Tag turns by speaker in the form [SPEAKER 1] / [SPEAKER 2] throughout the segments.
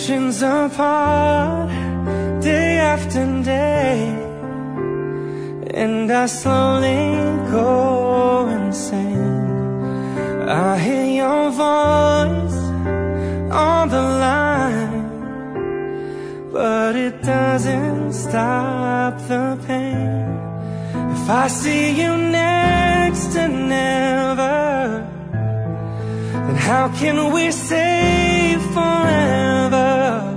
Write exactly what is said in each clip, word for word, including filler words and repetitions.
[SPEAKER 1] oceans apart, day after day, and I slowly go insane. I hear your voice on the line, but it doesn't stop the pain. If I see you next to never, then how can we say forever?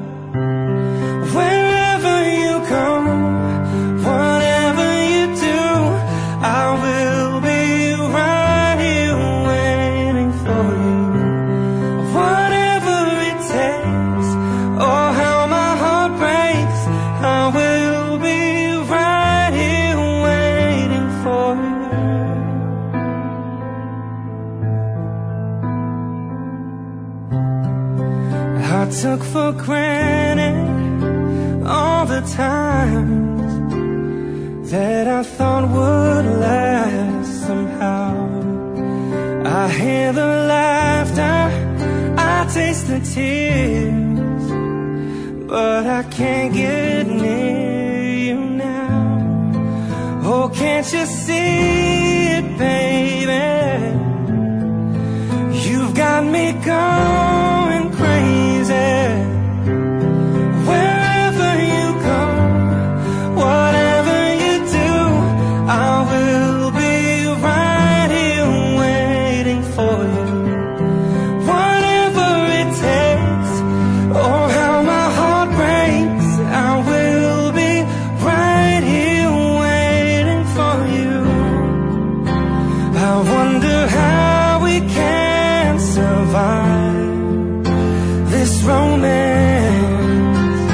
[SPEAKER 1] Wherever you go, whatever you do, I will be right here waiting for you. Whatever it takes, oh how my heart breaks, I will be right here waiting for you. I took for granted all the times that I thought would last somehow. I hear the laughter, I taste the tears, but I can't get near you now. Oh, can't you see it, baby? You've got me going crazy. Wherever you go, whatever you do, I will be right here waiting for you. Whatever it takes, oh how my heart breaks, I will be right here waiting for you. I wonder how we can survive this romance,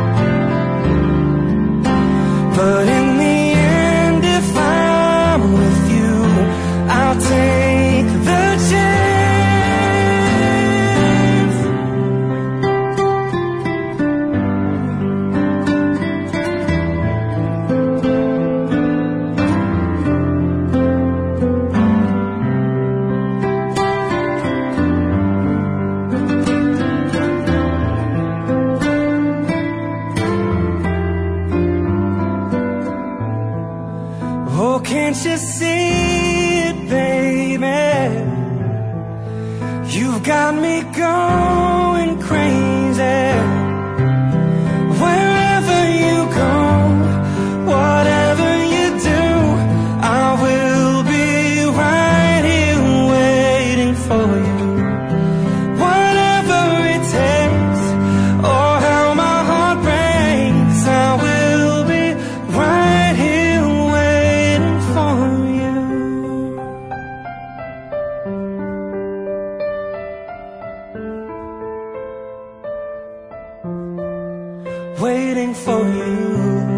[SPEAKER 1] but in the end, if I'm with you, I'll take the chance. Oh, can't you see it, baby? You've got me going crazy. Wherever you go, whatever you do, I will be right here waiting for you. Whatever it takes, oh how my heart breaks, I will be right here waiting for you. Waiting for you.